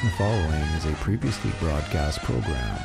The following is a previously broadcast program.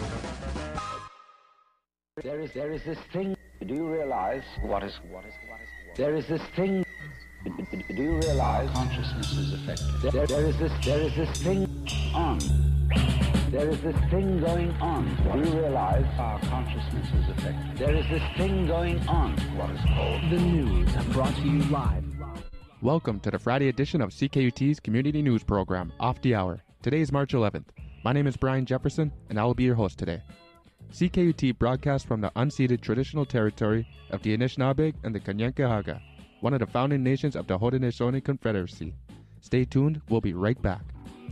There is this thing. Do you realize what is? There is this thing. Do you realize consciousness is affected? There is this thing on. There is this thing going on. Do you realize our consciousness is affected? There is this thing going on. What is called the news, brought to you live. Welcome to the Friday edition of CKUT's Community News Program, Off the Hour. Today is March 11th. My name is Brian Jefferson, and I will be your host today. CKUT broadcasts from the unceded traditional territory of the Anishinaabe and the Kanien'kehá:ka, one of the founding nations of the Haudenosaunee Confederacy. Stay tuned, we'll be right back.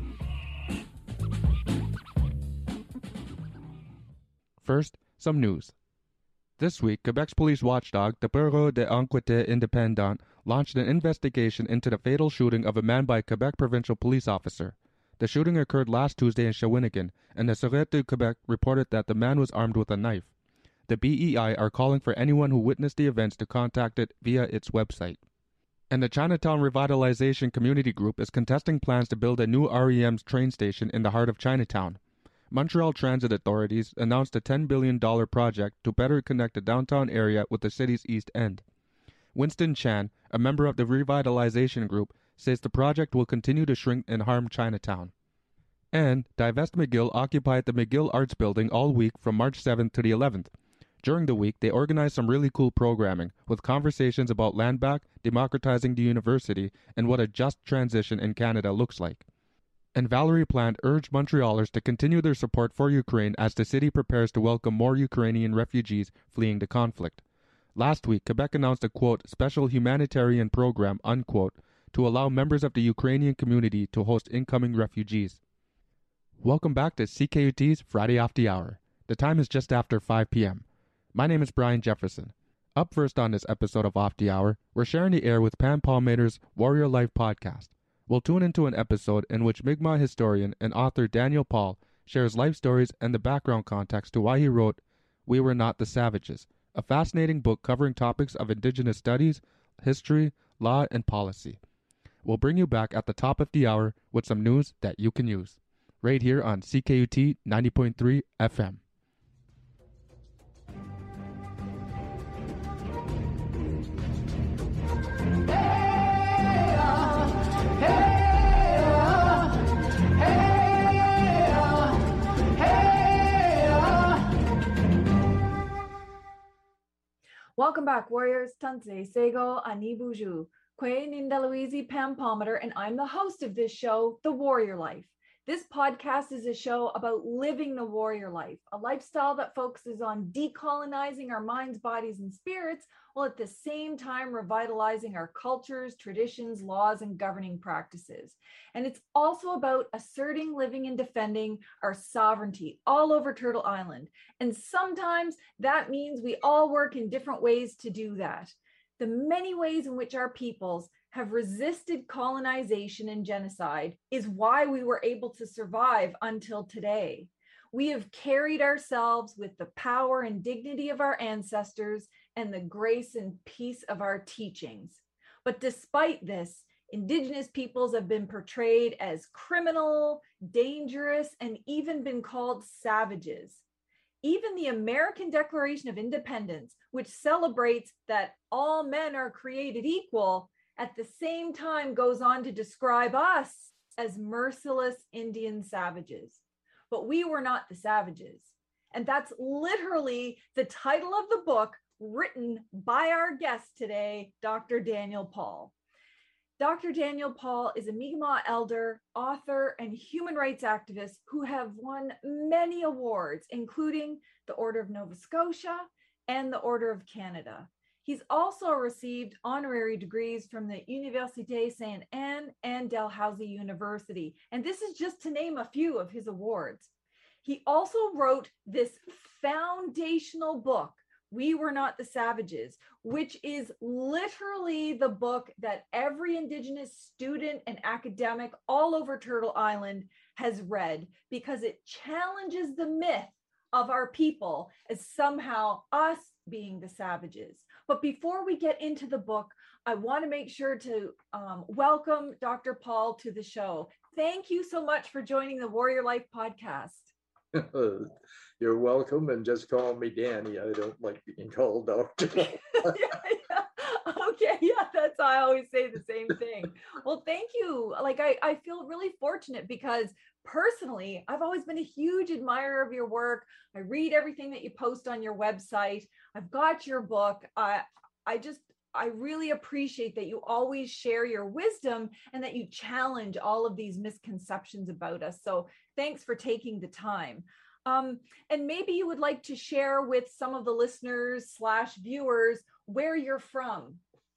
First, some news. This week, Quebec's police watchdog, the Bureau d'Enquête Indépendant, launched an investigation into the fatal shooting of a man by a Quebec provincial police officer. The shooting occurred last Tuesday in Shawinigan, and the Sûreté du Québec reported that the man was armed with a knife. The BEI are calling for anyone who witnessed the events to contact it via its website. And the Chinatown Revitalization Community Group is contesting plans to build a new REM's train station in the heart of Chinatown. Montreal Transit Authorities announced a $10 billion project to better connect the downtown area with the city's East End. Winston Chan, a member of the Revitalization Group, says the project will continue to shrink and harm Chinatown. And Divest McGill occupied the McGill Arts Building all week from March 7th to the 11th. During the week, they organized some really cool programming, with conversations about land back, democratizing the university, and what a just transition in Canada looks like. And Valerie Plante urged Montrealers to continue their support for Ukraine as the city prepares to welcome more Ukrainian refugees fleeing the conflict. Last week, Quebec announced a, quote, special humanitarian program, unquote, to allow members of the Ukrainian community to host incoming refugees. Welcome back to CKUT's Friday Off the Hour. The time is just after 5 p.m. My name is Brian Jefferson. Up first on this episode of Off the Hour, we're sharing the air with Pam Palmater's Warrior Life podcast. We'll tune into an episode in which Mi'kmaq historian and author Daniel Paul shares life stories and the background context to why he wrote We Were Not the Savages, a fascinating book covering topics of Indigenous studies, history, law, and policy. We'll bring you back at the top of the hour with some news that you can use. Right here on CKUT 90.3 FM. Welcome back, Warriors. Tanse, Sego, Anibuju, Kwe Nindaluizi, Pam Palmater, and I'm the host of this show, The Warrior Life. This podcast is a show about living the warrior life, a lifestyle that focuses on decolonizing our minds, bodies, and spirits, while at the same time revitalizing our cultures, traditions, laws, and governing practices. And it's also about asserting, living, and defending our sovereignty all over Turtle Island. And sometimes that means we all work in different ways to do that. The many ways in which our peoples have resisted colonization and genocide is why we were able to survive until today. We have carried ourselves with the power and dignity of our ancestors and the grace and peace of our teachings. But despite this, Indigenous peoples have been portrayed as criminal, dangerous, and even been called savages. Even the American Declaration of Independence, which celebrates that all men are created equal, at the same time goes on to describe us as merciless Indian savages. But we were not the savages. And that's literally the title of the book written by our guest today, Dr. Daniel Paul. Dr. Daniel Paul is a Mi'kmaq elder, author, and human rights activist who have won many awards, including the Order of Nova Scotia and the Order of Canada. He's also received honorary degrees from the Université Sainte-Anne and Dalhousie University. And this is just to name a few of his awards. He also wrote this foundational book, We Were Not the Savages, which is literally the book that every Indigenous student and academic all over Turtle Island has read, because it challenges the myth of our people as somehow us being the savages. But before we get into the book, I want to make sure to welcome Dr. Paul to the show. Thank you so much for joining the Warrior Life podcast. You're welcome, and just call me Danny. I don't like being called doctor. Yeah. Okay, yeah, I always say the same thing. Well, thank you. Like, I feel really fortunate because personally, I've always been a huge admirer of your work. I read everything that you post on your website. I've got your book. I really appreciate that you always share your wisdom and that you challenge all of these misconceptions about us. So thanks for taking the time. And maybe you would like to share with some of the listeners / viewers where you're from.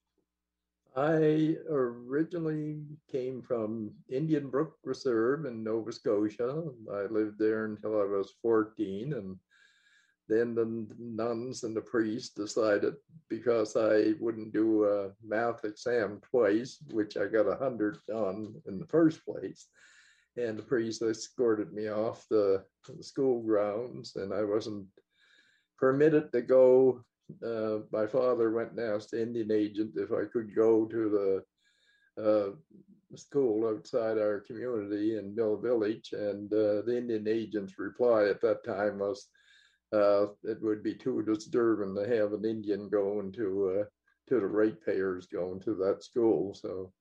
I originally came from Indian Brook Reserve in Nova Scotia. I lived there until I was 14, and then the nuns and the priest decided, because I wouldn't do a math exam twice, which I got 100 on in the first place, and the priest escorted me off the school grounds, and I wasn't permitted to go. My father went and asked the Indian agent if I could go to the school outside our community in Mill Village, and the Indian agent's reply at that time was, it would be too disturbing to have an Indian going to the ratepayers going to that school. So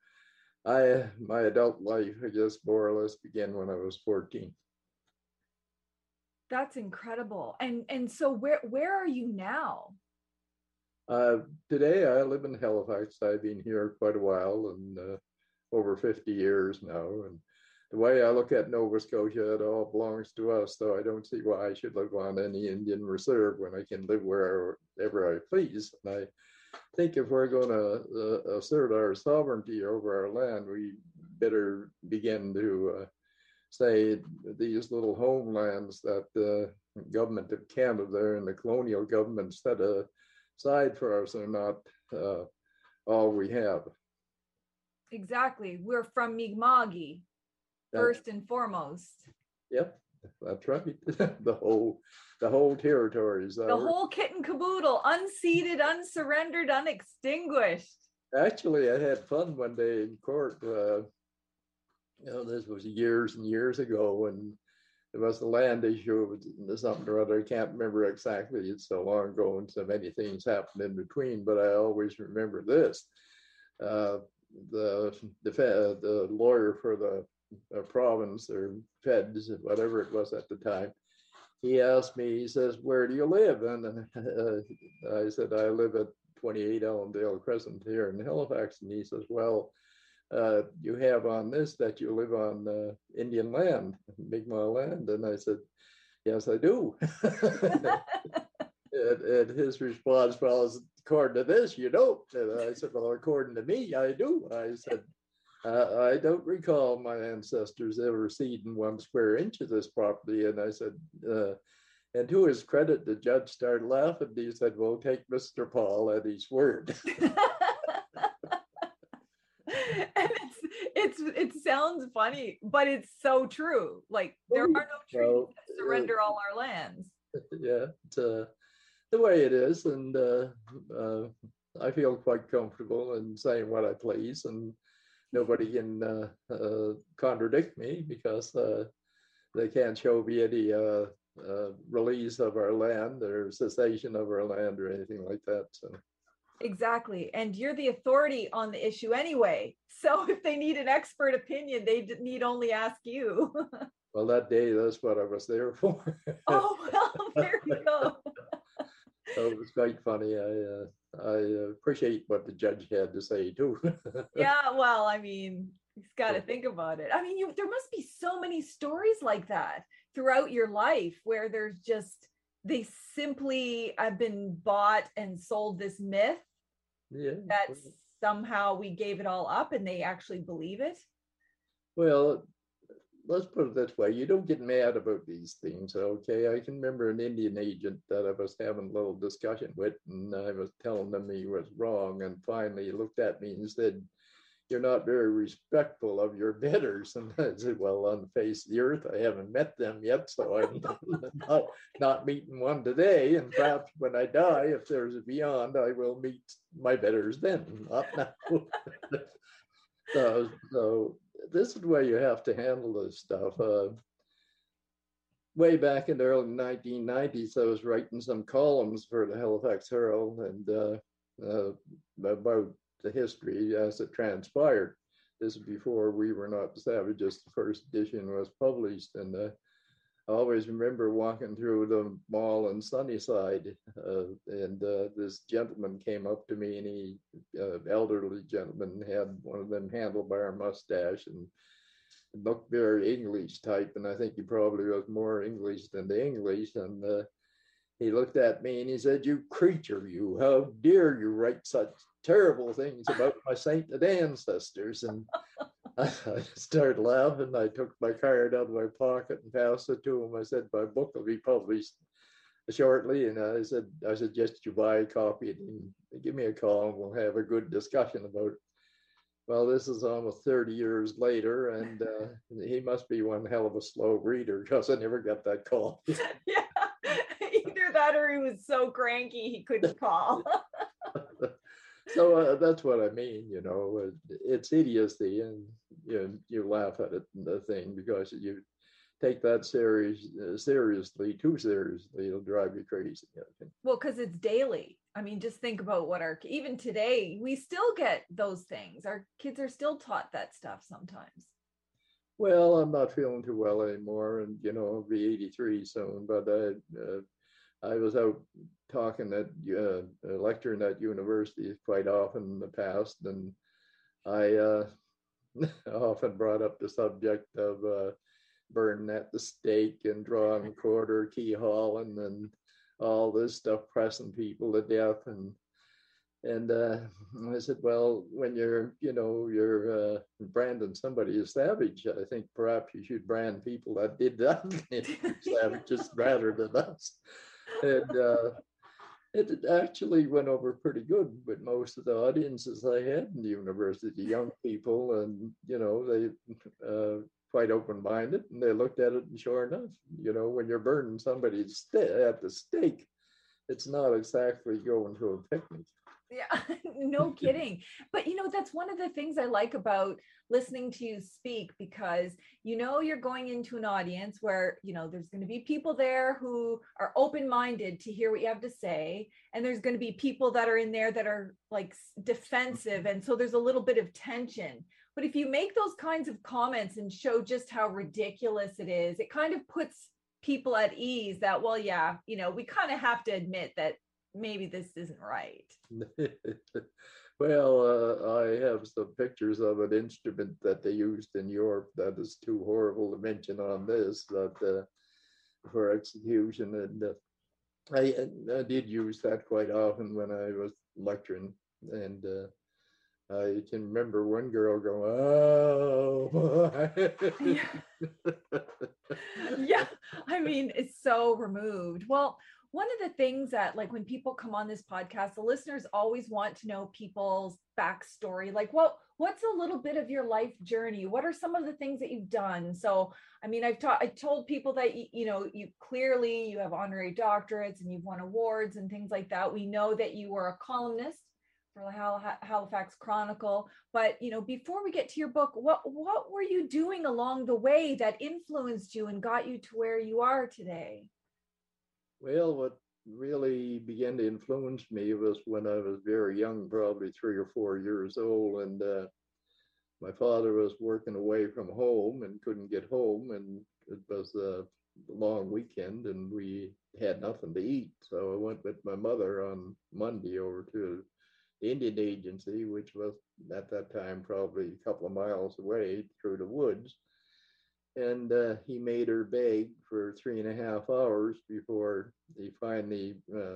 my adult life, I guess, more or less began when I was 14. That's incredible. And so where are you now? Today I live in Halifax. I've been here quite a while, and over 50 years now. And the way I look at Nova Scotia, it all belongs to us, so I don't see why I should live on any Indian reserve when I can live wherever I please. And I think if we're going to assert our sovereignty over our land, we better begin to say these little homelands that the government of Canada and the colonial government set aside for us are not all we have. Exactly. We're from Mi'kma'ki, first and foremost. Yep, that's right. the whole territories. The whole kit and caboodle, unceded, unsurrendered, unextinguished. Actually, I had fun one day in court. This was years and years ago when there was a land issue, something or other. I can't remember exactly. It's so long ago, and so many things happened in between. But I always remember this: the lawyer for the province or feds, whatever it was at the time, he asked me. He says, "Where do you live?" And I said, "I live at 28 Ellendale Crescent here in Halifax." And he says, "Well, you have on this that you live on Indian land, Mi'kmaq land." And I said, "Yes, I do." and his response was, "According to this, you don't." And I said, "Well, according to me, I do." I said, "I don't recall my ancestors ever ceding 1 square inch of this property." And I said, and to his credit, the judge started laughing. He said, "Well, take Mr. Paul at his word." And it sounds funny, but it's so true. Like, there are no treaties that surrender all our lands. Yeah, it's the way it is, and I feel quite comfortable in saying what I please, and nobody can contradict me because they can't show me any release of our land or cessation of our land or anything like that. So. Exactly. And you're the authority on the issue anyway. So if they need an expert opinion, they need only ask you. Well, that day, that's what I was there for. Oh, well, there you go. So it was quite funny. I appreciate what the judge had to say too. Yeah, well, I mean, he's got to think about it. I mean, there must be so many stories like that throughout your life where there's just, they simply have been bought and sold this myth. Yeah. That somehow we gave it all up and they actually believe it. Well, let's put it this way. You don't get mad about these things, okay? I can remember an Indian agent that I was having a little discussion with, and I was telling him he was wrong, and finally he looked at me and said, you're not very respectful of your betters. And I said, well, on the face of the earth, I haven't met them yet, so I'm not meeting one today. And perhaps when I die, if there's a beyond, I will meet my betters then, not now. So this is where you have to handle this stuff. Way back in the early 1990s, I was writing some columns for the Halifax Herald and about the history as it transpired. This is before We Were Not the Savages, the first edition was published. And I always remember walking through the mall in Sunnyside, and this gentleman came up to me, and he, elderly gentleman, had one of them handlebar mustache and looked very English type. And I think he probably was more English than the English. And he looked at me and he said, "You creature, you, how dare you write such terrible things about my sainted ancestors?" And I started laughing. I took my card out of my pocket and passed it to him. I said, "My book will be published shortly." And I said, "Just you buy a copy and give me a call and we'll have a good discussion about it." Well, this is almost 30 years later, and he must be one hell of a slow reader because I never got that call. Yeah, either that or he was so cranky he couldn't call. So that's what I mean, it's idiocy, and you laugh at it, the thing, because you take that seriously, too seriously, it'll drive you crazy. Well, because it's daily. I mean, just think about what even today, we still get those things. Our kids are still taught that stuff sometimes. Well, I'm not feeling too well anymore, and I'll be 83 soon, but I was out talking at lecturing at university quite often in the past, and I often brought up the subject of burning at the stake and drawing quarter, key hauling, and all this stuff, pressing people to death. And I said, well, when you're branding somebody as savage, I think perhaps you should brand people that did that savages rather than us. And it actually went over pretty good with most of the audiences I had in the university, young people, and they quite open-minded, and they looked at it, and sure enough, when you're burning somebody at the stake, it's not exactly going to a picnic. Yeah, no kidding. But that's one of the things I like about listening to you speak, because you're going into an audience where there's going to be people there who are open-minded to hear what you have to say, and there's going to be people that are in there that are like defensive, and so there's a little bit of tension. But if you make those kinds of comments and show just how ridiculous it is, it kind of puts people at ease that, well, yeah, we kind of have to admit that maybe this isn't right. Well, I have some pictures of an instrument that they used in Europe that is too horrible to mention on this, but for execution. And I did use that quite often when I was lecturing. And I can remember one girl going, "Oh, yeah, I mean, it's so removed." Well, one of the things that, like, when people come on this podcast, the listeners always want to know people's backstory. Like, what's a little bit of your life journey? What are some of the things that you've done? So, I mean, I told people that, you clearly, you have honorary doctorates and you've won awards and things like that. We know that you were a columnist for the Halifax Chronicle. But, before we get to your book, what were you doing along the way that influenced you and got you to where you are today? Well, what really began to influence me was when I was very young, probably 3 or 4 years old, and my father was working away from home and couldn't get home, and it was a long weekend and we had nothing to eat. So I went with my mother on Monday over to the Indian Agency, which was at that time probably a couple of miles away through the woods. And he made her beg for 3.5 hours before he finally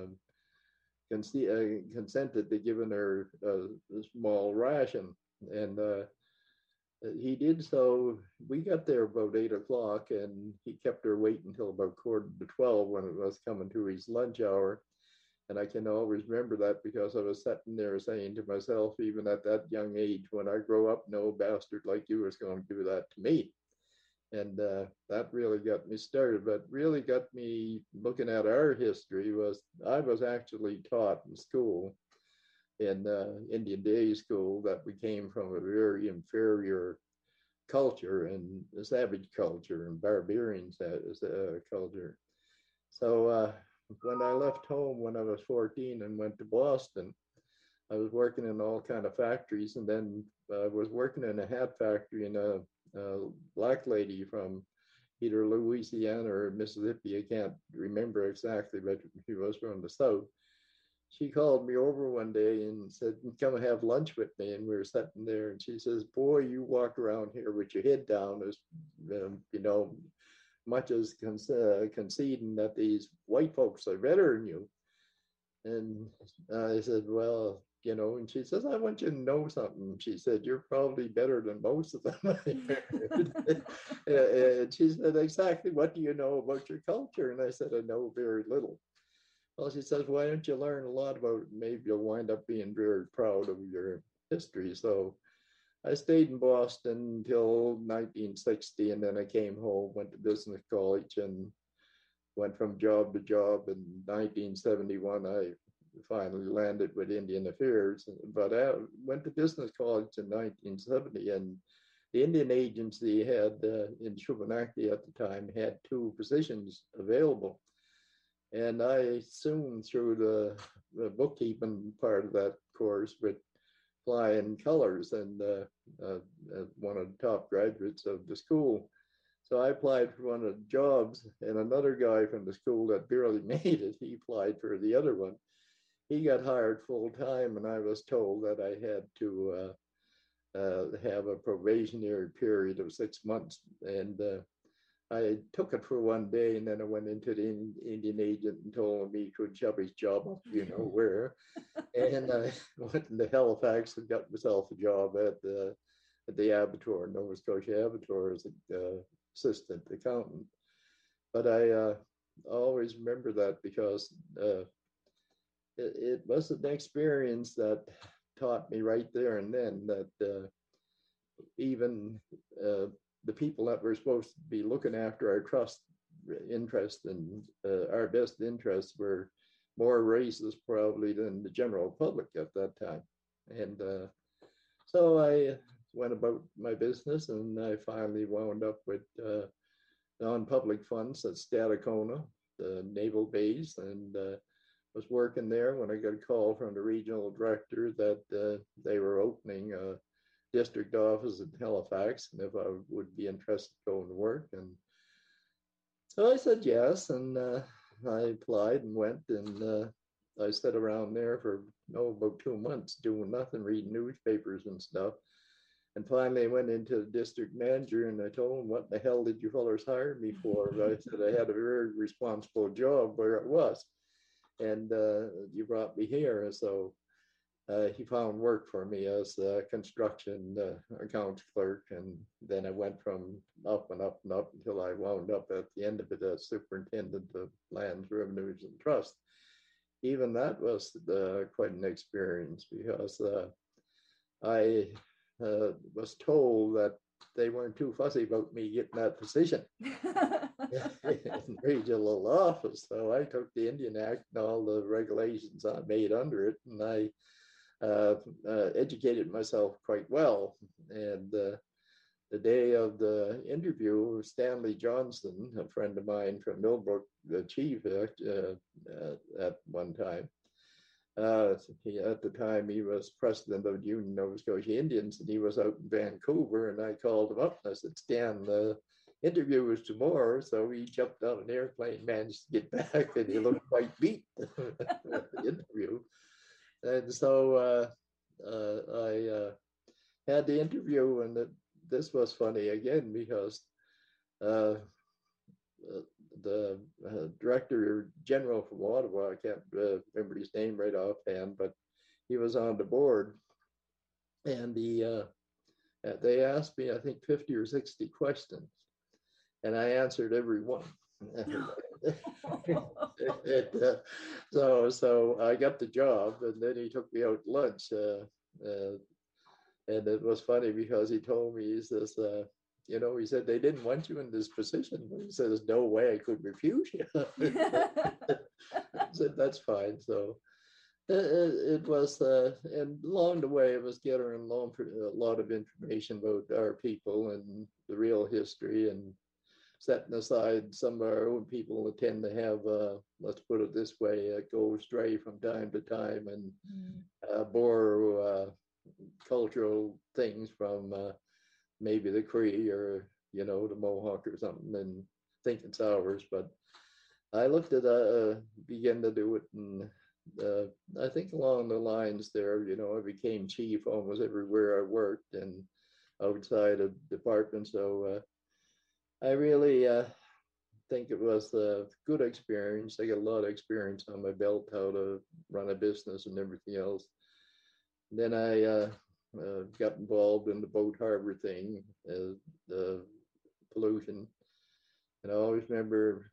consented to giving her a small ration. And he did so. We got there about 8 o'clock, and he kept her waiting until about 11:45 when it was coming to his lunch hour. And I can always remember that because I was sitting there saying to myself, even at that young age, when I grow up, no bastard like you is going to do that to me. And that really got me started. But really got me looking at our history was I was actually taught in school, in Indian Day School, that we came from a very inferior culture and savage culture and barbarian culture. So when I left home when I was 14 and went to Boston, I was working in all kind of factories, and then I was working in a hat factory, and a black lady from either Louisiana or Mississippi, I can't remember exactly, but she was from the South. She called me over one day and said, come and have lunch with me. And we were sitting there, and she says, boy, you walk around here with your head down, as much as conceding that these white folks are better than you. And I said, well, and she says, I want you to know something. She said, you're probably better than most of them. And she said, exactly, what do you know about your culture? And I said, I know very little. Well, she says, why don't you learn a lot about it? Maybe you'll wind up being very proud of your history. So I stayed in Boston until 1960, and then I came home, went to business college, and went from job to job. In 1971, I finally landed with Indian Affairs, but I went to business college in 1970, and the Indian agency had, in Shubenacadie at the time, had 2 positions available. And I soon, through the bookkeeping part of that course, would fly in colors, and one of the top graduates of the school. So I applied for one of the jobs, and another guy from the school that barely made it, he applied for the other one. He got hired full time, and I was told that I had to have a probationary period of 6 months. And I took it for one day, and then I went into the Indian agent and told him he could shove his job up, where. And I went into Halifax and got myself a job at the Abattoir, Nova Scotia Abattoir, as an assistant accountant. But I always remember that because it was an experience that taught me right there and then that even the people that were supposed to be looking after our interest and our best interests were more racist probably than the general public at that time. And so I went about my business, and I finally wound up with non-public funds at Stadacona, the naval base, and was working there when I got a call from the regional director that they were opening a district office in Halifax, and if I would be interested in going to work. And so I said yes, and I applied and went, and I sat around there for about 2 months doing nothing, reading newspapers and stuff. And finally I went into the district manager, and I told him, what the hell did you fellers hire me for? I said I had a very responsible job where it was, and you brought me here. And so he found work for me as a construction accounts clerk, and then I went from up and up and up until I wound up at the end of it as superintendent of lands, revenues, and trust. Even that was quite an experience, because I was told that they weren't too fussy about me getting that position in regional office. So I took the Indian Act and all the regulations I made under it, and I educated myself quite well. And the day of the interview, Stanley Johnson, a friend of mine from Millbrook, the chief at one time, at the time he was president of the Union of Nova Scotia Indians, and he was out in Vancouver, and I called him up and I said, Stan, the interview was tomorrow. So he jumped on an airplane, managed to get back, and he looked quite beat at the interview. And so I had the interview, and this was funny again, because the director general from Ottawa, I can't remember his name right offhand, but he was on the board, and they asked me, I think, 50 or 60 questions, and I answered every one. So I got the job, and then he took me out to lunch. And it was funny because he told me, he says, he said, they didn't want you in this position. He said, there's no way I could refuse you. I said, that's fine. So it was, and along the way, it was gathering a lot of information about our people and the real history, and setting aside some of our own people that tend to have, let's put it this way, go astray from time to time and borrow cultural things from maybe the Cree or, the Mohawk or something, and think it's ours. But I looked at, began to do it, and I think along the lines there, I became chief almost everywhere I worked and outside of department. So I really think it was a good experience. I got a lot of experience on my belt, how to run a business and everything else. Then I got involved in the boat harbor thing, the pollution. And I always remember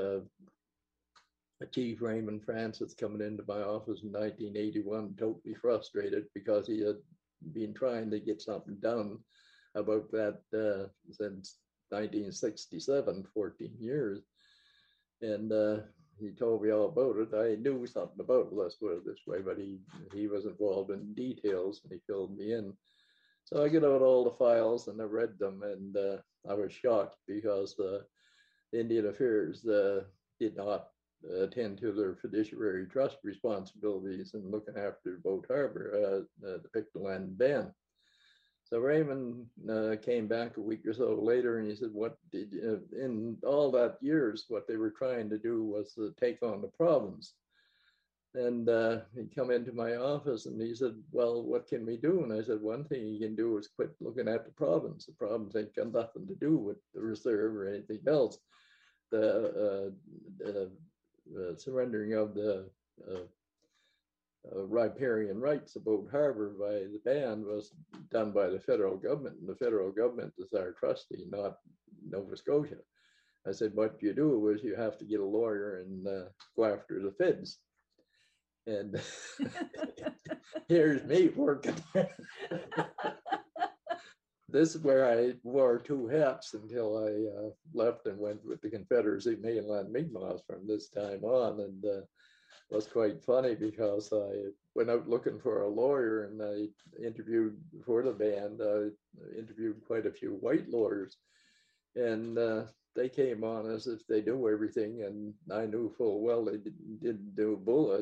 Chief Raymond Francis coming into my office in 1981, totally frustrated because he had been trying to get something done about that since 1967, 14 years. And he told me all about it. I knew something about it, let's put it this way, but he was involved in details, and he filled me in. So I got out all the files and I read them, and I was shocked because Indian Affairs did not attend to their fiduciary trust responsibilities and looking after Boat Harbor, the Pictou Land Band. So Raymond came back a week or so later, and he said, what did in all that years, what they were trying to do was to take on the province. And he come into my office and he said, well, what can we do? And I said, one thing you can do is quit looking at the province. The province ain't got nothing to do with the reserve or anything else. The surrendering of the riparian rights about Harbor by the band was done by the federal government, and the federal government is our trustee, not Nova Scotia. I said, what you do is you have to get a lawyer and go after the feds. And here's me working. This is where I wore two hats until I left and went with the Confederacy Mainland Mi'kmaq from this time on. And was quite funny because I went out looking for a lawyer, and I interviewed for the band. I interviewed quite a few white lawyers, and they came on as if they knew everything, and I knew full well they didn't do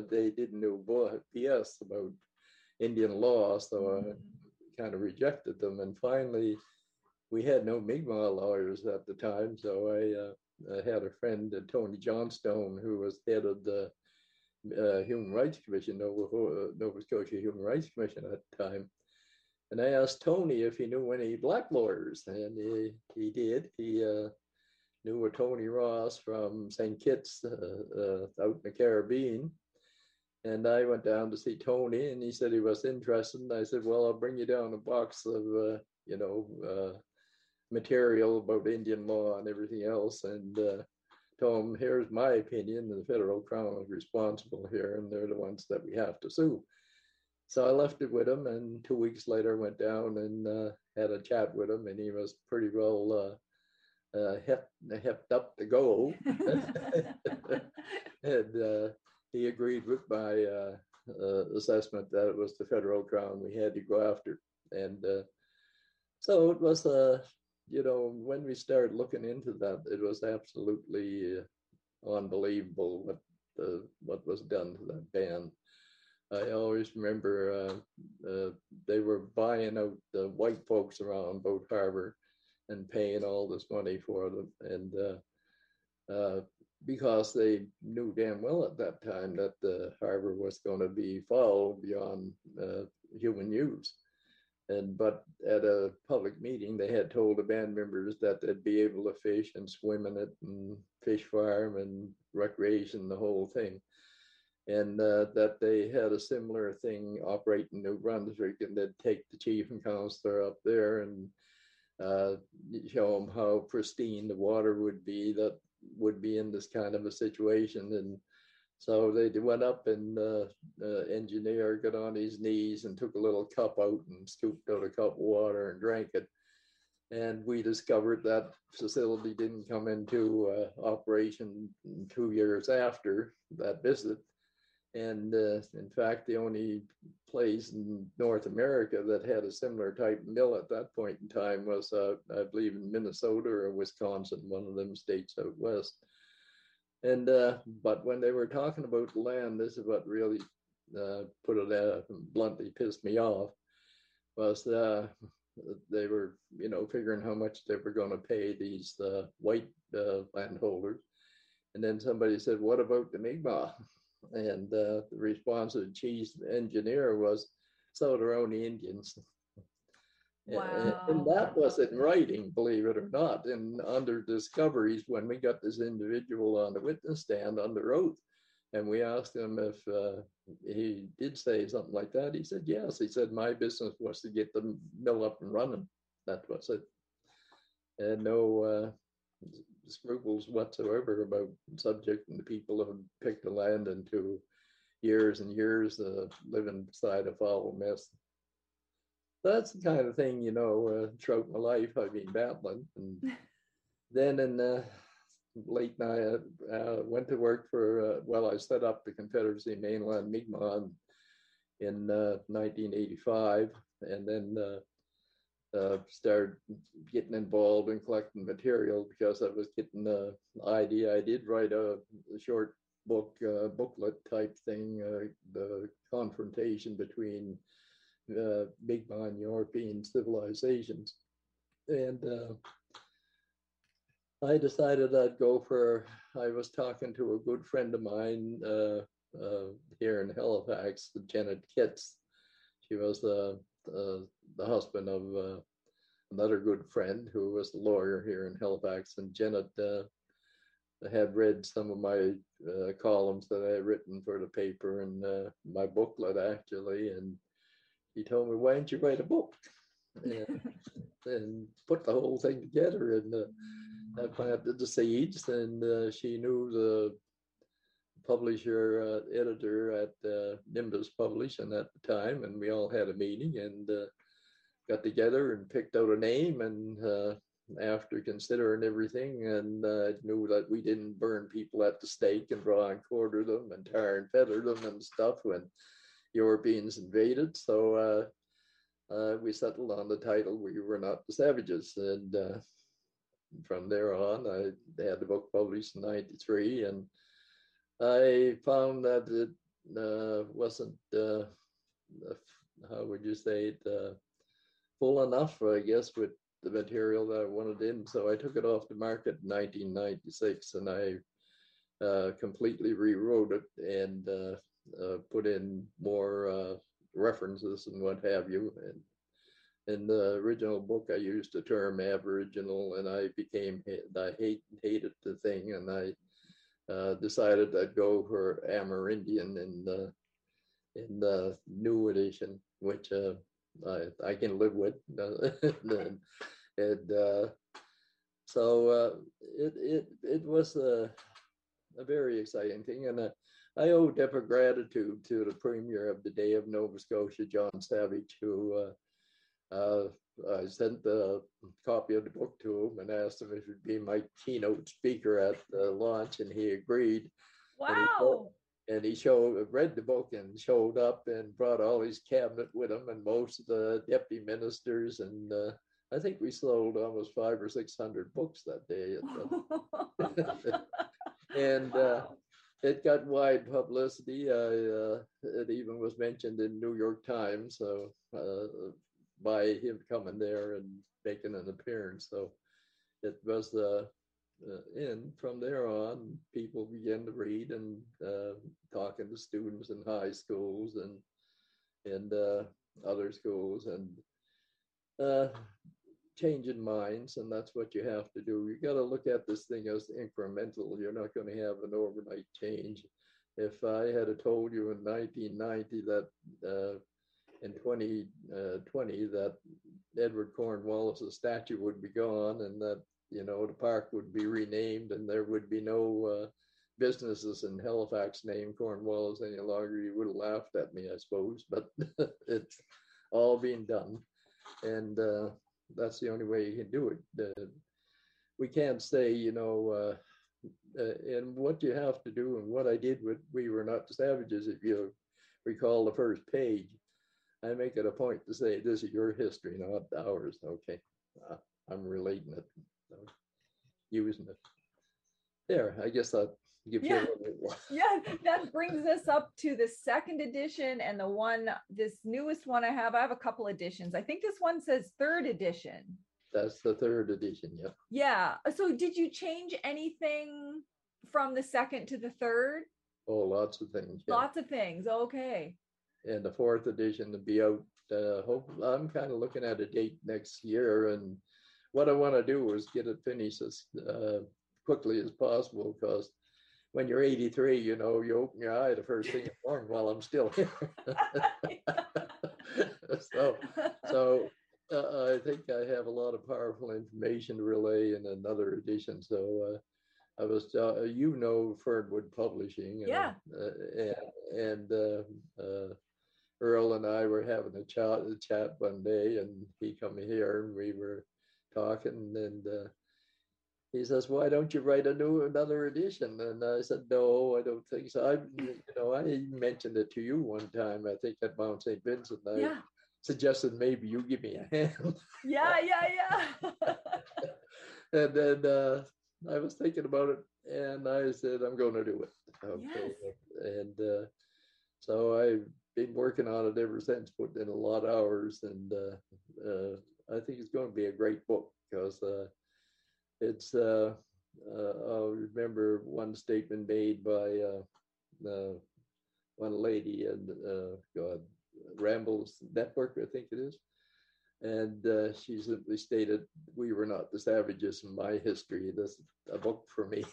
BS about Indian law, so I kind of rejected them. And finally, we had no Mi'kmaq lawyers at the time, so I had a friend, Tony Johnstone, who was head of the Human Rights Commission, Nova Scotia Human Rights Commission at the time. And I asked Tony if he knew any black lawyers, and he did. He knew a Tony Ross from St. Kitts out in the Caribbean. And I went down to see Tony, and he said he was interested. And I said, well, I'll bring you down a box of, material about Indian law and everything else. And told him, here's my opinion, and the federal crown is responsible here, and they're the ones that we have to sue. So I left it with him, and 2 weeks later went down and had a chat with him, and he was pretty well hepped up to go. And he agreed with my assessment that it was the federal crown we had to go after. And so it was when we started looking into that, it was absolutely unbelievable what was done to that band. I always remember they were buying out the white folks around Boat Harbor and paying all this money for them, and because they knew damn well at that time that the harbor was going to be foul beyond human use. But at a public meeting, they had told the band members that they'd be able to fish and swim in it and fish farm and recreation, the whole thing. And that they had a similar thing operate in New Brunswick, and they'd take the chief and counselor up there, and uh, show them how pristine the water would be that would be in this kind of a situation. And so they went up, and the engineer got on his knees and took a little cup out and scooped out a cup of water and drank it. And we discovered that facility didn't come into operation 2 years after that visit. And in fact, the only place in North America that had a similar type mill at that point in time was, I believe, in Minnesota or Wisconsin, one of them states out west. And but when they were talking about the land, this is what really put it bluntly pissed me off, was they were, figuring how much they were going to pay these white landholders. And then somebody said, "What about the Mi'kmaq?" And the response of the chief engineer was, "So they're only Indians." Wow. And that was in writing, believe it or not. And under discoveries, when we got this individual on the witness stand under oath, and we asked him if he did say something like that, he said yes. He said, "My business was to get the mill up and running. That was it." And no scruples whatsoever about subjecting the people who picked the land into years and years living beside a foul mess. That's the kind of thing, throughout my life I've been battling. And then in late night, I went to work for, I set up the Confederacy Mainland Mi'kmaq in 1985, and then started getting involved in collecting material because I was getting the idea. I did write a short book, booklet type thing, the confrontation between Mi'kmaq and European civilizations. And I decided I'd go for, I was talking to a good friend of mine here in Halifax, Janet Kitts. She was the husband of another good friend who was a lawyer here in Halifax. And Janet had read some of my columns that I had written for the paper and my booklet, actually. And he told me, "Why don't you write a book and put the whole thing together?" And I planted the seeds, and she knew the publisher, editor at Nimbus Publishing at the time, and we all had a meeting and got together and picked out a name. And after considering everything, and knew that we didn't burn people at the stake and draw and quarter them and tar and feather them and stuff when Europeans invaded. So we settled on the title, "We Were Not the Savages." And from there on, I had the book published in '93, and I found that it wasn't, how would you say it, full enough, I guess, with the material that I wanted in. So I took it off the market in 1996, and I completely rewrote it and put in more references and what have you. And in the original book, I used the term Aboriginal, and I hated the thing, and I decided I'd go for Amerindian in the new edition, which I can live with. And so it was a very exciting thing, and I owe debt of gratitude to the Premier of the day of Nova Scotia, John Savage, who I sent a copy of the book to him and asked him if he'd be my keynote speaker at the launch, and he agreed. Wow. And he read the book and showed up and brought all his cabinet with him and most of the deputy ministers. And I think we sold almost 500 or 600 books that day. And wow. It got wide publicity. It even was mentioned in New York Times by him coming there and making an appearance. So it was and from there on, people began to read and talking to students in high schools and other schools, and changing minds. And that's what you have to do. You got to look at this thing as incremental. You're not going to have an overnight change. If I had told you in 1990 that in 2020 that Edward Cornwallis's statue would be gone, and that, you know, the park would be renamed, and there would be no businesses in Halifax named Cornwallis any longer, you would have laughed at me, I suppose, but it's all being done. And that's the only way you can do it. We can't say, you know, and what you have to do, and what I did with We Were Not the Savages, if you recall the first page, I make it a point to say, this is your history, not ours. Okay, I'm relating it, using it. There, I guess I'll give you a little bit more. Yeah, that brings us up to the second edition, and the one, this newest one I have a couple editions. I think this one says third edition. That's the third edition, yeah. Yeah. So did you change anything from the second to the third? Oh, lots of things. Yeah. Lots of things. Okay. And the fourth edition to be out. I'm kind of looking at a date next year, and what I want to do is get it finished as quickly as possible, because when you're 83, you know, you open your eye the first thing in the morning while I'm still here. so I think I have a lot of powerful information to relay in another edition. So I was, you know, Fernwood Publishing. Yeah. And Earl and I were having a chat one day, and he come here and we were talking, and he says, "Why don't you write another edition?" And I said, "No, I don't think so." I mentioned it to you one time, I think at Mount St. Vincent. I suggested maybe you give me a hand. Yeah. And then I was thinking about it, and I said, I'm going to do it. Okay. Yes. And so I've been working on it ever since, putting in a lot of hours, and I think it's going to be a great book, because it's, I'll remember one statement made by one lady, and Rambles Network, I think it is. And she simply stated, "We were not the savages in my history. This is a book for me."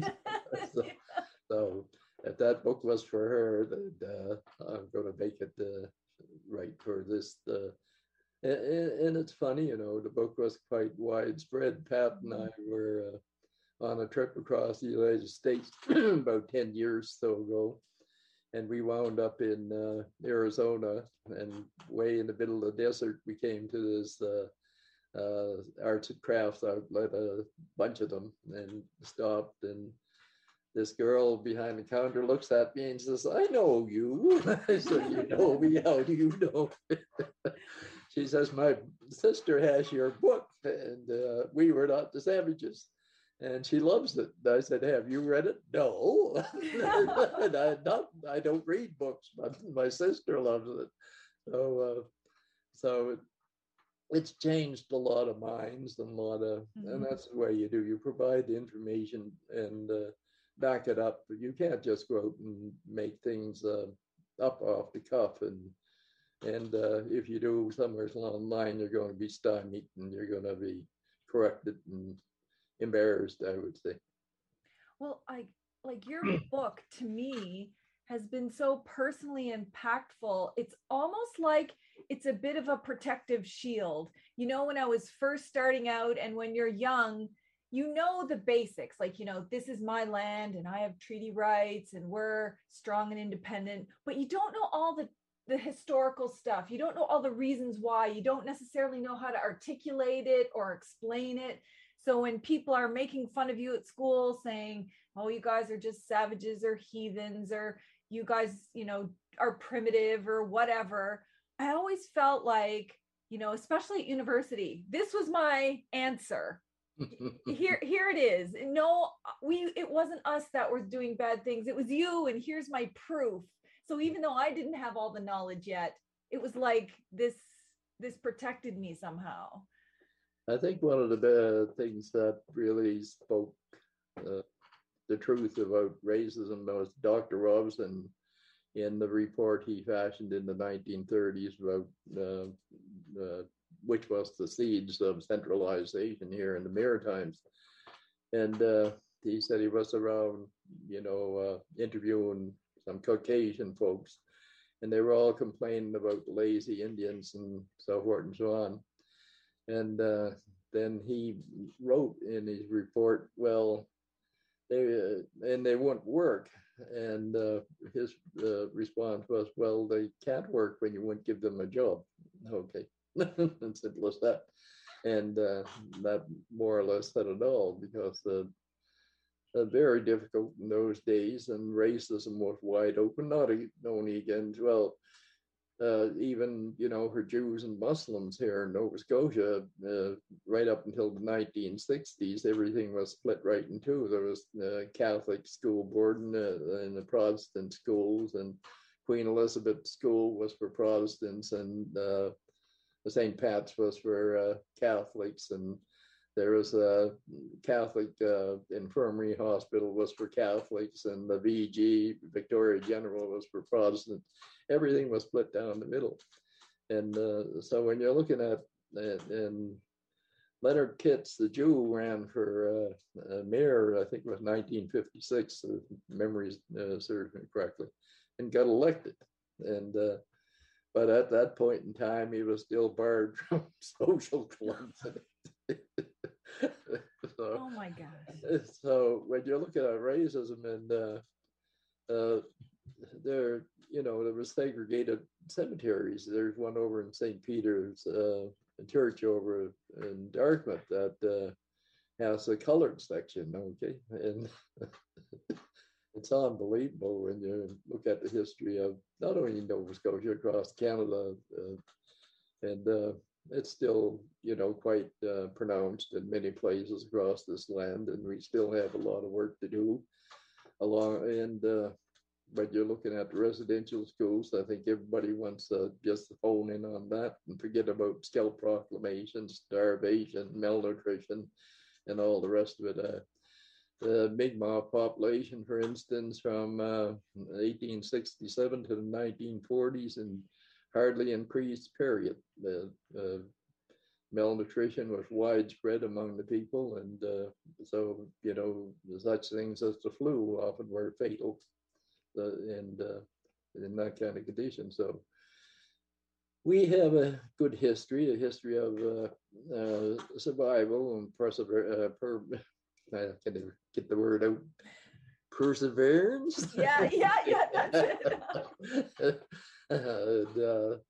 so if that book was for her, then I'm going to make it right for this. And it's funny, you know, the book was quite widespread. Pat and I were on a trip across the United States about 10 years so ago. And we wound up in Arizona, and way in the middle of the desert, we came to this arts and crafts outlet, a bunch of them, and stopped. And this girl behind the counter looks at me and says, "I know you." I said, "You know me? How do you know?" She says, "My sister has your book, and We Were Not the Savages. And she loves it." I said, "Have you read it?" "No." I don't read books, but my sister loves it. So it's changed a lot of minds, and and that's the way you do. You provide the information and back it up. You can't just go out and make things up off the cuff. And if you do somewhere along the line, you're going to be stymied, and you're going to be corrected and embarrassed, I would say. Well, like your book to me has been so personally impactful. It's almost like it's a bit of a protective shield. You know, when I was first starting out, and when you're young, you know the basics, like, you know, this is my land and I have treaty rights and we're strong and independent, but you don't know all the historical stuff. You don't know all the reasons why. You don't necessarily know how to articulate it or explain it. So when people are making fun of you at school, saying, "Oh, you guys are just savages or heathens, or you guys, you know, are primitive or whatever," I always felt like, you know, especially at university, this was my answer. Here it is. No, it wasn't us that were doing bad things. It was you, and here's my proof. So even though I didn't have all the knowledge yet, it was like this protected me somehow. I think one of the things that really spoke the truth about racism was Dr. Robson, in the report he fashioned in the 1930s about which was the seeds of centralization here in the Maritimes. And he said he was around, you know, interviewing some Caucasian folks, and they were all complaining about the lazy Indians and so forth and so on. And then he wrote in his report, well, they won't work. And his response was, well, they can't work when you won't give them a job. Okay, as simple as that. And that more or less said it all, because very difficult in those days, and racism was wide open, not only against, well, even, for Jews and Muslims here in Nova Scotia, right up until the 1960s, everything was split right in two. There was the Catholic school board and the Protestant schools, and Queen Elizabeth School was for Protestants, and the St. Pat's was for Catholics, and there was a Catholic infirmary hospital was for Catholics, and the VG, Victoria General, was for Protestants. Everything was split down the middle. And so when you're looking at, and Leonard Kitts, the Jew, ran for mayor, I think it was 1956, if memory serves me correctly, and got elected. And but at that point in time, he was still barred from social clubs. So, oh my gosh. So when you're looking at racism, and there was segregated cemeteries. There's one over in St. Peter's, a church over in Dartmouth that has a colored section. Okay, and it's unbelievable when you look at the history of not only Nova Scotia, across Canada, and it's still, quite pronounced in many places across this land, and we still have a lot of work to do but you're looking at the residential schools. I think everybody wants to just hone in on that and forget about Scout proclamations, starvation, malnutrition, and all the rest of it. The Mi'kmaq population, for instance, from 1867 to the 1940s, and hardly increased, period. Malnutrition was widespread among the people, and so such things as the flu often were fatal, and in that kind of condition. So we have a good history, a history of survival and I can't get the word out. Perseverance. Yeah, that's it. And,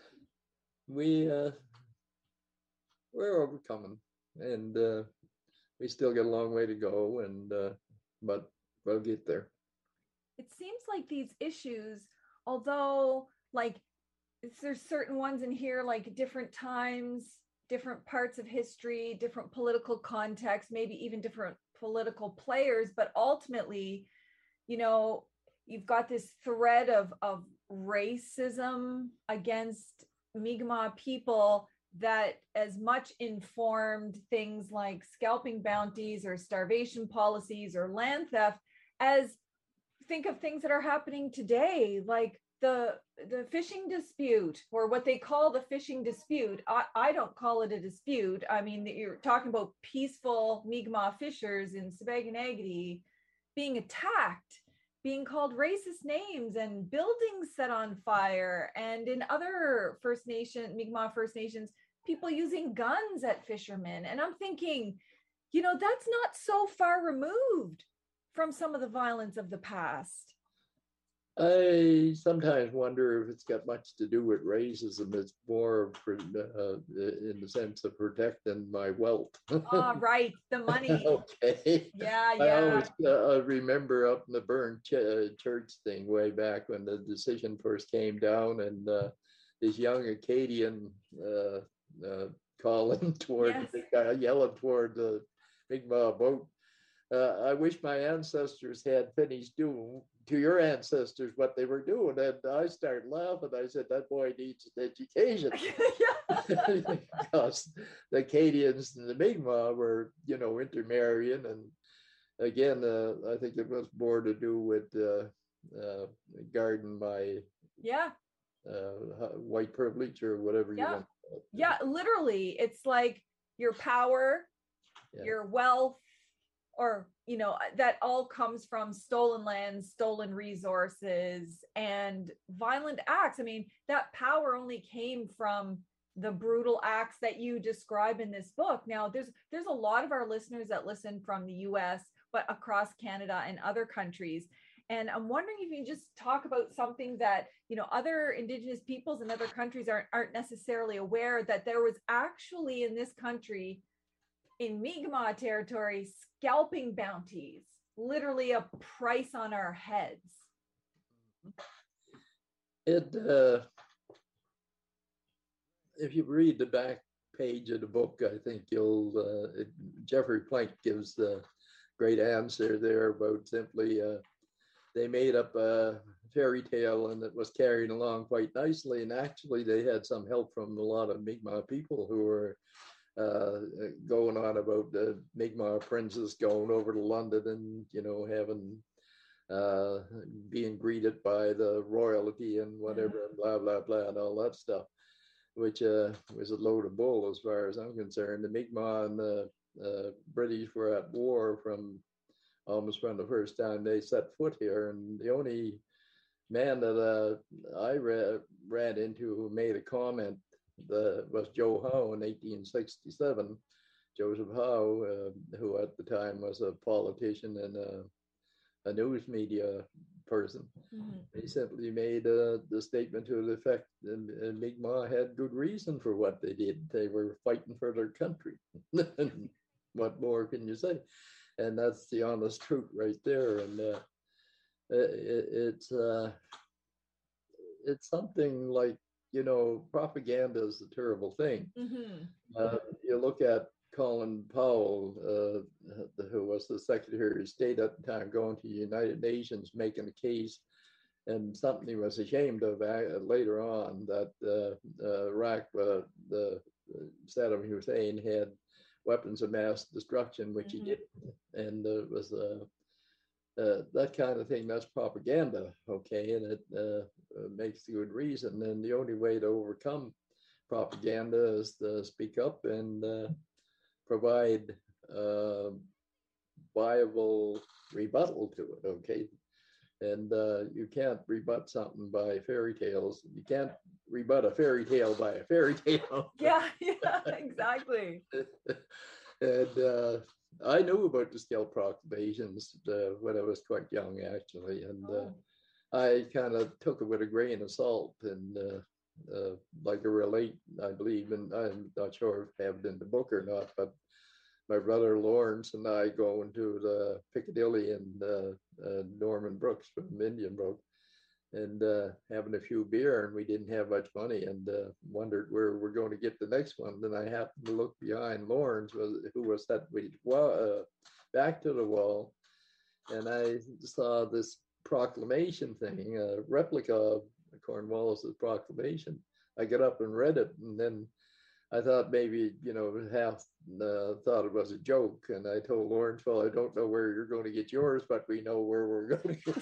we're overcoming, and we still got a long way to go, and but we'll get there. It seems like these issues, although like there's certain ones in here, like different times, different parts of history, different political contexts, maybe even different political players, but ultimately, you've got this thread of racism against Mi'kmaq people that as much informed things like scalping bounties or starvation policies or land theft as think of things that are happening today, like the fishing dispute, or what they call the fishing dispute. I don't call it a dispute. I mean, you're talking about peaceful Mi'kmaq fishers in Sipekne'katik being attacked, being called racist names, and buildings set on fire, and in other Mi'kmaq First Nations, people using guns at fishermen. And I'm thinking, that's not so far removed from some of the violence of the past. I sometimes wonder if it's got much to do with racism. It's more in the sense of protecting my wealth. Right, the money. Okay. Yeah. I always remember up in the Burn church thing way back when the decision first came down, and this young Acadian calling toward the guy, yelling toward the Mi'kmaq boat. I wish my ancestors had finished doing to your ancestors what they were doing. And I started laughing. I said, that boy needs an education. Because the Acadians and the Mi'kmaq were, intermarrying. And again, I think it was more to do with guarding my white privilege or whatever you want to call it. Yeah, literally. It's like your power, your wealth, or, you know, that all comes from stolen lands, stolen resources, and violent acts. I mean, that power only came from the brutal acts that you describe in this book. Now, there's a lot of our listeners that listen from the US, but across Canada and other countries. And I'm wondering if you can just talk about something that, you know, other Indigenous peoples in other countries aren't necessarily aware, that there was actually in this country, in Mi'kmaq territory, scalping bounties, literally a price on our heads. If you read the back page of the book, I think Jeffrey Plank gives the great answer there about simply they made up a fairy tale and it was carried along quite nicely. And actually they had some help from a lot of Mi'kmaq people who were going on about the Mi'kmaq princess going over to London and, you know, having being greeted by the royalty and whatever, blah, blah, blah, and all that stuff, which was a load of bull as far as I'm concerned. The Mi'kmaq and the British were at war almost from the first time they set foot here. And the only man that I ran into who made a comment was Joe Howe in 1867. Joseph Howe, who at the time was a politician and a news media person. He simply made the statement to the effect that Mi'kmaq had good reason for what they did. They were fighting for their country. What more can you say? And that's the honest truth right there. And it's something like, you know, propaganda is a terrible thing. You look at Colin Powell, who was the Secretary of State at the time, going to the United Nations, making a case, and something he was ashamed of later on, that Iraq, Saddam Hussein had weapons of mass destruction, which he did, and it was that kind of thing. That's propaganda, okay, and it makes good reason. And the only way to overcome propaganda is to speak up and provide viable rebuttal to it, okay? And you can't rebut something by fairy tales. You can't rebut a fairy tale by a fairy tale. Yeah, exactly. And I knew about the Scalp proclamations when I was quite young, actually. And I kind of took it with a grain of salt and like I relate, I believe, and I'm not sure if I have it in the book or not, but my brother Lawrence and I going to the Piccadilly and Norman Brooks from Indian Brook and having a few beer, and we didn't have much money and wondered where we're going to get the next one. Then I happened to look behind Lawrence, who was set back to the wall, and I saw this proclamation thing, a replica of Cornwallis's proclamation. I got up and read it, and then I thought maybe, you know, half thought it was a joke. And I told Lawrence, well, I don't know where you're going to get yours, but we know where we're going to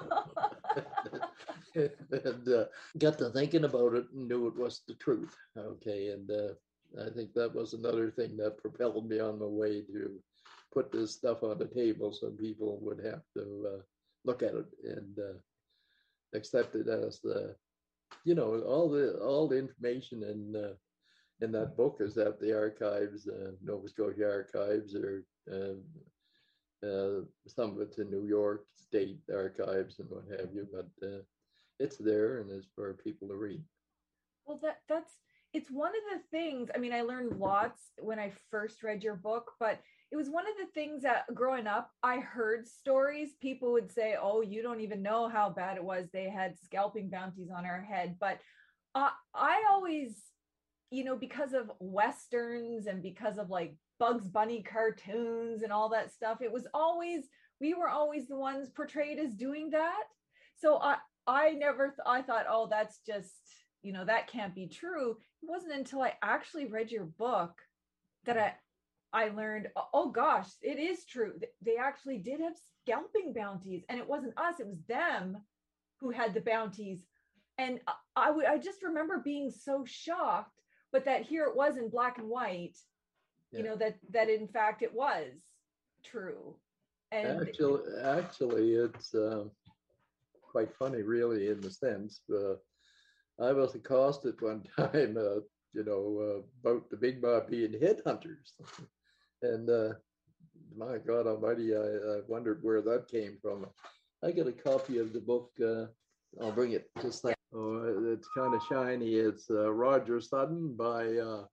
get. And got to thinking about it and knew it was the truth. Okay. And I think that was another thing that propelled me on my way to put this stuff on the table so people would have to look at it and accept it as the, you know, all the information in that book is at the archives, Nova Scotia archives, or some of it's in New York State archives and what have you, but it's there and it's for people to read. Well, it's one of the things, I mean, I learned lots when I first read your book, but it was one of the things that growing up, I heard stories. People would say, oh, you don't even know how bad it was. They had scalping bounties on our head. But I always, you know, because of Westerns and because of like Bugs Bunny cartoons and all that stuff, we were always the ones portrayed as doing that. So I thought, oh, that's just, you know, that can't be true. It wasn't until I actually read your book that I learned, oh gosh, it is true. They actually did have scalping bounties, and it wasn't us, it was them who had the bounties. And I just remember being so shocked, but that here it was in black and white, you know, that in fact it was. true. And Actually, it's quite funny, really, in the sense. I was accosted one time, about the Mi'kmaq being headhunters, and my God Almighty, I wondered where that came from. I got a copy of the book. I'll bring it just like. Oh, it's kind of shiny. It's Roger Sutton by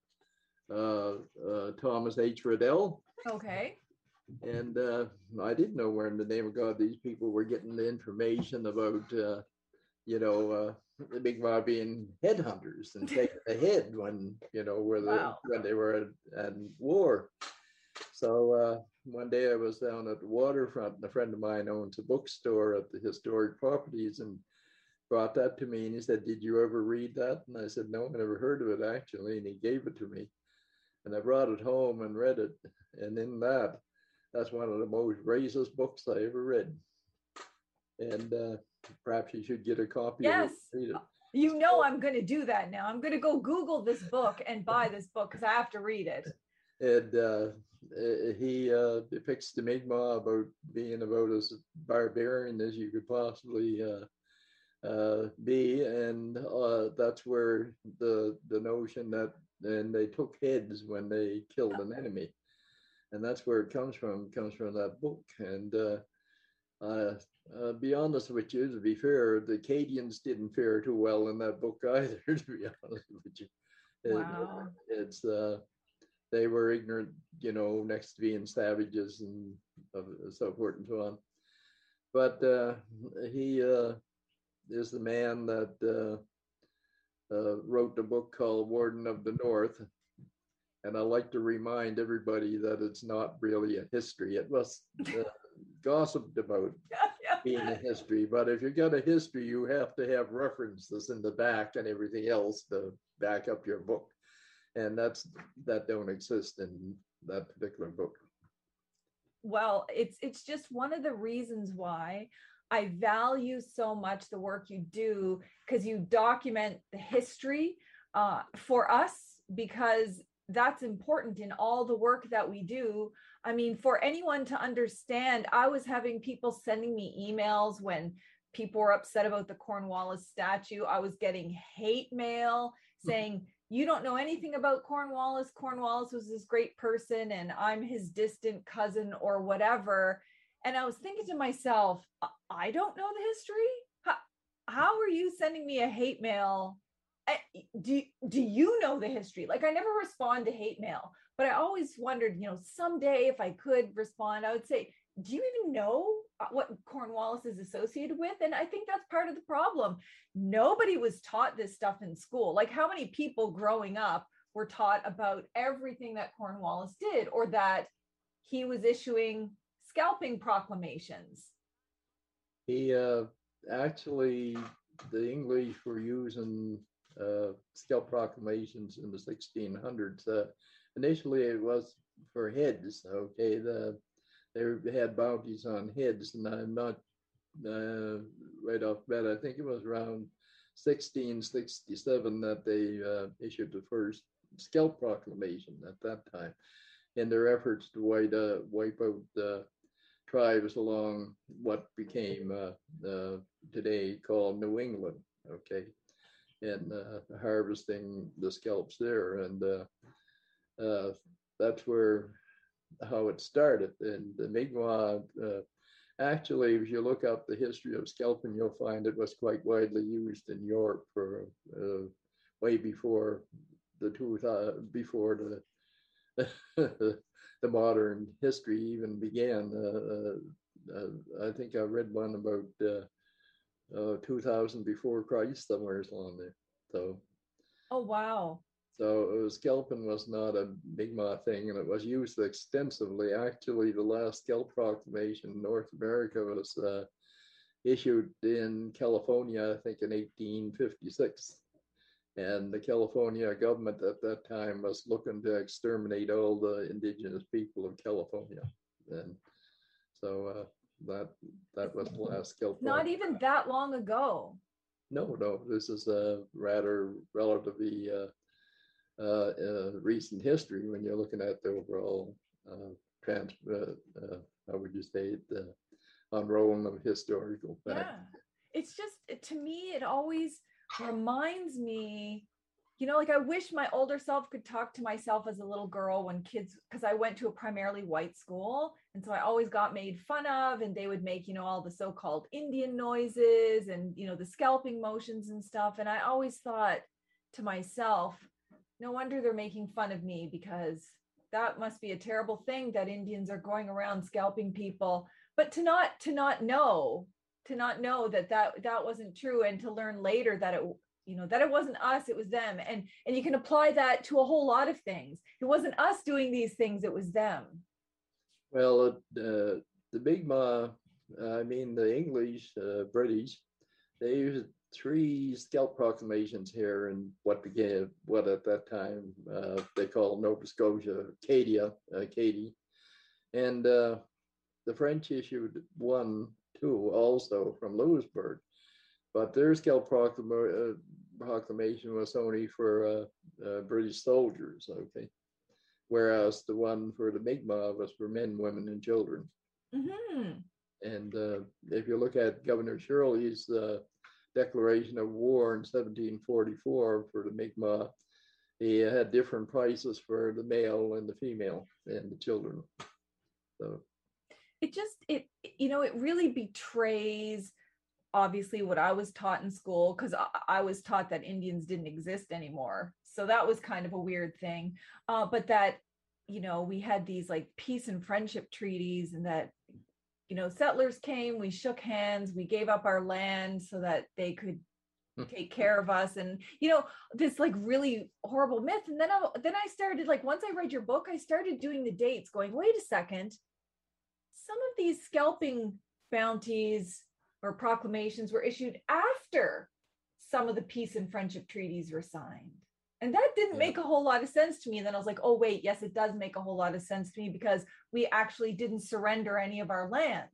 Thomas H. Riddell. okay. And I didn't know where in the name of God these people were getting the information about, the Mi'kmaq being headhunters and taking the head when, Wow. when they were at war. So one day I was down at the waterfront, and a friend of mine owns a bookstore at the Historic Properties, and brought that to me, and he said, "Did you ever read that?" And I said, "No, I never heard of it actually." And he gave it to me, and I brought it home and read it. And in that's one of the most racist books I ever read. And perhaps you should get a copy Yes. of it. Read it. You know, I'm going to do that now. I'm going to go Google this book and buy this book because I have to read it. And he depicts the Mi'kmaq about being about as barbarian as you could possibly be, and that's where the notion that and they took heads when they killed an enemy, and that's where it comes from that book. And be honest with you, to be fair, the Acadians didn't fare too well in that book either, to be honest with you. Wow. It's they were ignorant, next to being savages and so forth and so on. But he is the man that wrote the book called Warden of the North. And I like to remind everybody that it's not really a history. It was gossiped about being a history. But if you got a history, you have to have references in the back and everything else to back up your book. And that don't exist in that particular book. Well, it's just one of the reasons why I value so much the work you do, because you document the history for us, because that's important in all the work that we do. I mean, for anyone to understand, I was having people sending me emails when people were upset about the Cornwallis statue. I was getting hate mail saying, "You don't know anything about Cornwallis. Cornwallis was this great person and I'm his distant cousin," or whatever. And I was thinking to myself, I don't know the history. How are you sending me a hate mail? Do you know the history? Like, I never respond to hate mail, but I always wondered, someday if I could respond, I would say, do you even know what Cornwallis is associated with? And I think that's part of the problem. Nobody was taught this stuff in school. Like, how many people growing up were taught about everything that Cornwallis did, or that he was issuing scalping proclamations? He actually, the English were using scalp proclamations in the 1600s. Initially, it was for heads. Okay, they had bounties on heads, and I'm not right off the bat. I think it was around 1667 that they issued the first scalp proclamation at that time, in their efforts to wipe out the tribes along what became today called New England. Okay, and harvesting the scalps there, and that's how it started. And the Mi'kmaq, actually, if you look up the history of scalping, you'll find it was quite widely used in Europe for way before before the modern history even began. I think I read one about 2000 before Christ, somewhere along there. So. Oh, wow. So scalping was not a Mi'kmaq thing, and it was used extensively. Actually, the last scalp proclamation in North America was issued in California, I think in 1856. And the California government at that time was looking to exterminate all the indigenous people of California. And so that was the last scalp. Not even that long ago. No, this is a rather relatively recent history when you're looking at the overall how would you say it, unrolling of historical facts. Yeah. It's just, to me, it always reminds me, you know, like I wish my older self could talk to myself as a little girl when kids, because I went to a primarily white school. And so I always got made fun of, and they would make, you know, all the so-called Indian noises and, you know, the scalping motions and stuff. And I always thought to myself, no wonder they're making fun of me, because that must be a terrible thing that Indians are going around scalping people. But to not know that wasn't true, and to learn later that it, you know, that it wasn't us, it was them. And you can apply that to a whole lot of things. It wasn't us doing these things, it was them. Well, the Mi'kmaq, I mean, the English, British, they used 3 scalp proclamations here in what at that time they called Nova Scotia, Acadia, Katy. And the French issued 1, 2 also from Louisbourg. But their scalp proclamation was only for British soldiers, okay? Whereas the one for the Mi'kmaq was for men, women, and children. Mm-hmm. And if you look at Governor Shirley's declaration of war in 1744 for the Mi'kmaq, he had different prices for the male and the female and the children. So it you know, it really betrays obviously what I was taught in school, because I was taught that Indians didn't exist anymore. So that was kind of a weird thing. But that, you know, we had these like peace and friendship treaties, and that, you know, settlers came, we shook hands, we gave up our land so that they could take care of us. And, you know, this like really horrible myth. And then I started, like, once I read your book, I started doing the dates, going, wait a second, some of these scalping bounties or proclamations were issued after some of the peace and friendship treaties were signed. And that didn't make a whole lot of sense to me. And then I was like, oh, wait, yes, it does make a whole lot of sense to me, because we actually didn't surrender any of our lands.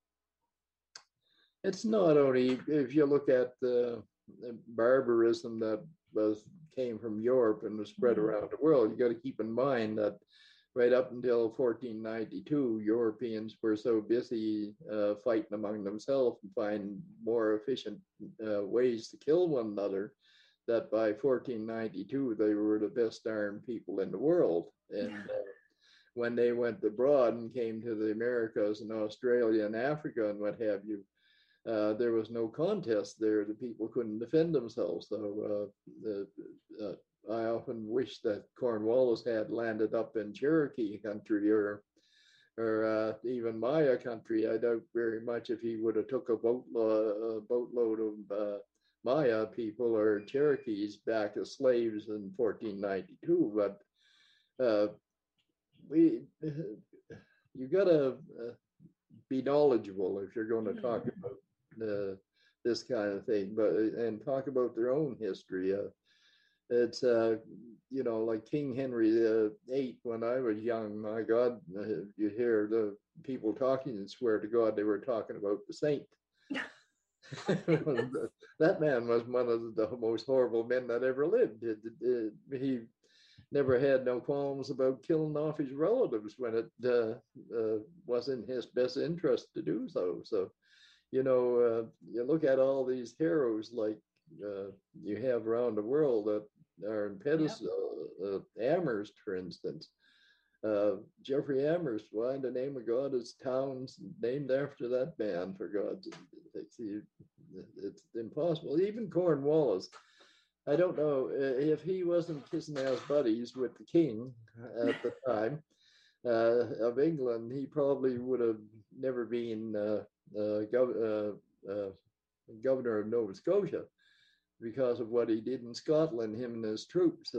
it's not only, if you look at the barbarism that came from Europe and was spread around the world, you got to keep in mind that right up until 1492, Europeans were so busy fighting among themselves and find more efficient ways to kill one another, that by 1492, they were the best armed people in the world. And when they went abroad and came to the Americas and Australia and Africa and what have you, there was no contest there. The people couldn't defend themselves. So I often wish that Cornwallis had landed up in Cherokee country or even Maya country. I doubt very much if he would have took a boatload of Maya people or Cherokees back as slaves in 1492. But you gotta be knowledgeable if you're going to talk about this kind of thing, and talk about their own history. It's you know, like King Henry VIII. When I was young, my God, you hear the people talking and swear to God they were talking about the saint. That man was one of the most horrible men that ever lived. He never had no qualms about killing off his relatives when it was in his best interest to do so. So, you know, you look at all these heroes like you have around the world that are in pedestal. Amherst, for instance. Jeffrey Amherst, why in the name of God is towns named after that man, for God's sake? It's impossible. Even Cornwallis, I don't know if he wasn't kissing ass buddies with the king at the time of England, he probably would have never been governor of Nova Scotia, because of what he did in Scotland, him and his troops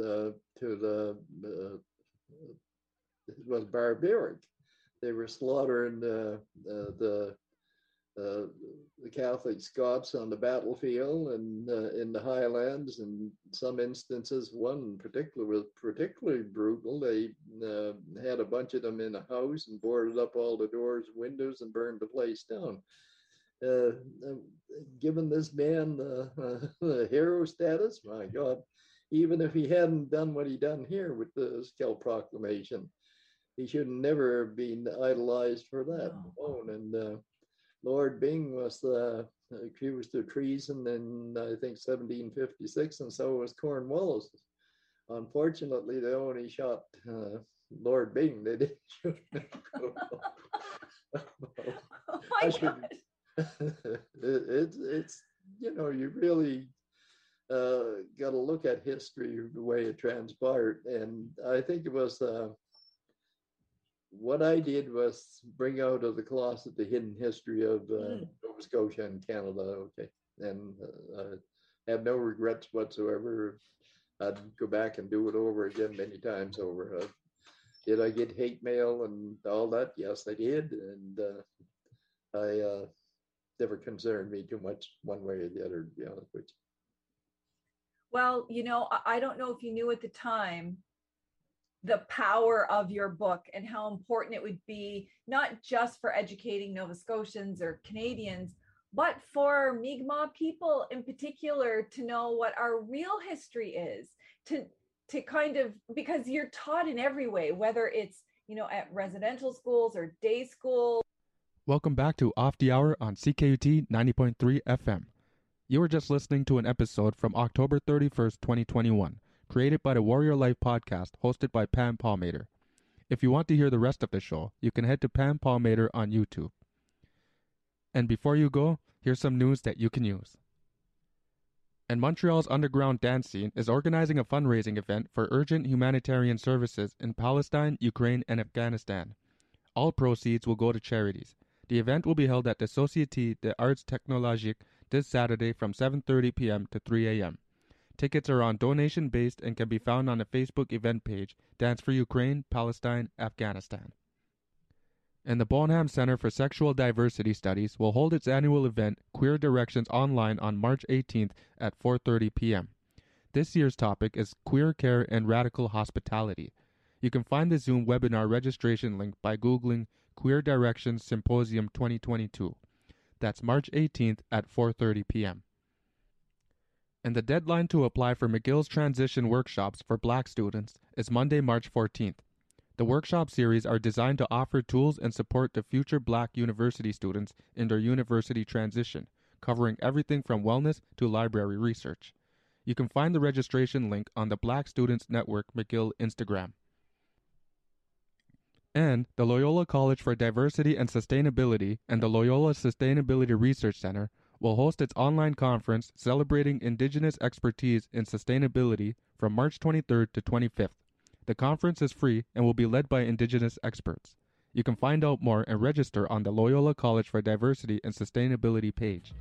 it was barbaric. They were slaughtering the Catholic Scots on the battlefield and in the Highlands. In some instances, one in particular was particularly brutal. They had a bunch of them in a house and boarded up all the doors and windows and burned the place down. Given this man the hero status, my God, even if he hadn't done what he done here with the Scalp Proclamation, he should never have been idolized for that alone. And Lord Byng was accused of treason in, I think, 1756, and so was Cornwallis. Unfortunately, they only shot Lord Byng. They didn't shoot Oh my God. It's you really got to look at history the way it transpired. And I think it was what I did was bring out of the closet the hidden history of Nova Scotia and Canada. Okay. And I have no regrets whatsoever. I'd go back and do it over again many times over. Did I get hate mail and all that? Yes, I did. And I never concerned me too much one way or the other, to be honest with you. Well, I don't know if you knew at the time the power of your book and how important it would be, not just for educating Nova Scotians or Canadians, but for Mi'kmaq people in particular to know what our real history is, to kind of, because you're taught in every way, whether it's, at residential schools or day school. Welcome back to Off the Hour on CKUT 90.3 FM. You were just listening to an episode from October 31st, 2021, created by the Warrior Life podcast, hosted by Pam Palmater. If you want to hear the rest of the show, you can head to Pam Palmater on YouTube. And before you go, here's some news that you can use. And Montreal's underground dance scene is organizing a fundraising event for urgent humanitarian services in Palestine, Ukraine, and Afghanistan. All proceeds will go to charities. The event will be held at the Société des Arts Technologiques this Saturday from 7:30 p.m. to 3 a.m. Tickets are on donation-based and can be found on the Facebook event page, Dance for Ukraine, Palestine, Afghanistan. And the Bonham Center for Sexual Diversity Studies will hold its annual event, Queer Directions, online on March 18th at 4:30 p.m. This year's topic is Queer Care and Radical Hospitality. You can find the Zoom webinar registration link by Googling Queer Directions Symposium 2022. That's March 18th at 4:30 p.m. And the deadline to apply for McGill's transition workshops for Black students is Monday, March 14th. The workshop series are designed to offer tools and support to future Black university students in their university transition, covering everything from wellness to library research. You can find the registration link on the Black Students Network McGill Instagram. And the Loyola College for Diversity and Sustainability and the Loyola Sustainability Research Center will host its online conference celebrating Indigenous expertise in sustainability from March 23rd to 25th. The conference is free and will be led by Indigenous experts. You can find out more and register on the Loyola College for Diversity and Sustainability page.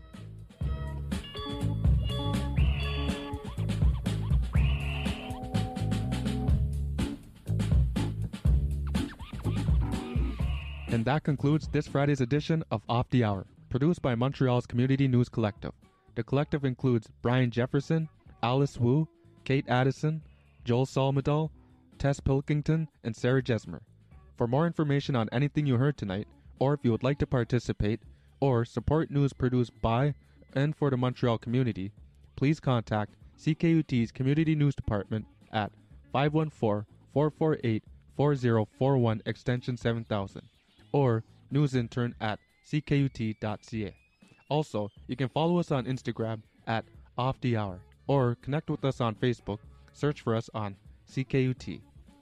And that concludes this Friday's edition of Off the Hour, produced by Montreal's Community News Collective. The collective includes Brian Jefferson, Alice Wu, Kate Addison, Joel Salmadal, Tess Pilkington, and Sarah Jesmer. For more information on anything you heard tonight, or if you would like to participate, or support news produced by and for the Montreal community, please contact CKUT's Community News Department at 514-448-4041 extension 7000, or newsintern at ckut.ca. Also, you can follow us on Instagram at Off the Hour, or connect with us on Facebook. Search for us on CKUT.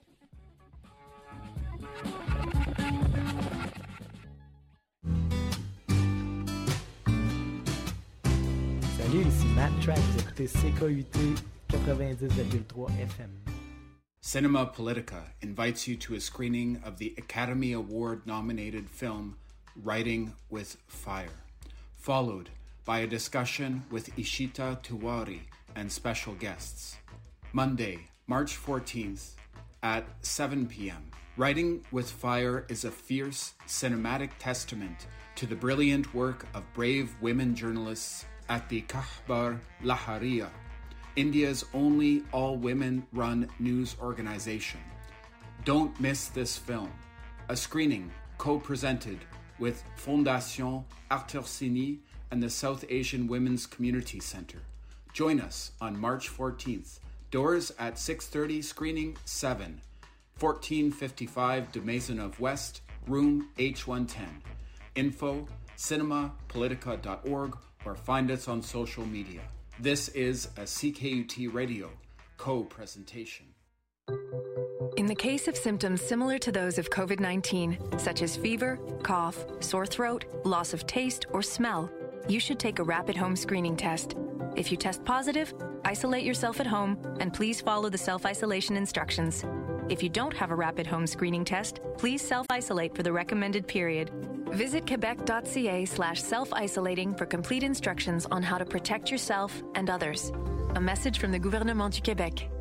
Salut, ici Matt Track, vous écoutez CKUT 90,3 FM. Cinema Politica invites you to a screening of the Academy Award-nominated film Writing with Fire, followed by a discussion with Ishita Tiwari and special guests. Monday, March 14th at 7 p.m. Writing with Fire is a fierce cinematic testament to the brilliant work of brave women journalists at the Khbar Lahariya, India's only all-women-run news organization. Don't miss this film, a screening co-presented with Fondation Arthur-Cini and the South Asian Women's Community Center. Join us on March 14th. Doors at 6:30, screening 7. 1455 de Maisonneuve West, room H110. Info, cinemapolitica.org, or find us on social media. This is a CKUT Radio co-presentation. In the case of symptoms similar to those of COVID-19, such as fever, cough, sore throat, loss of taste, or smell, you should take a rapid home screening test. If you test positive, isolate yourself at home and please follow the self-isolation instructions. If you don't have a rapid home screening test, please self-isolate for the recommended period. Visit quebec.ca/self-isolating for complete instructions on how to protect yourself and others. A message from the Gouvernement du Québec.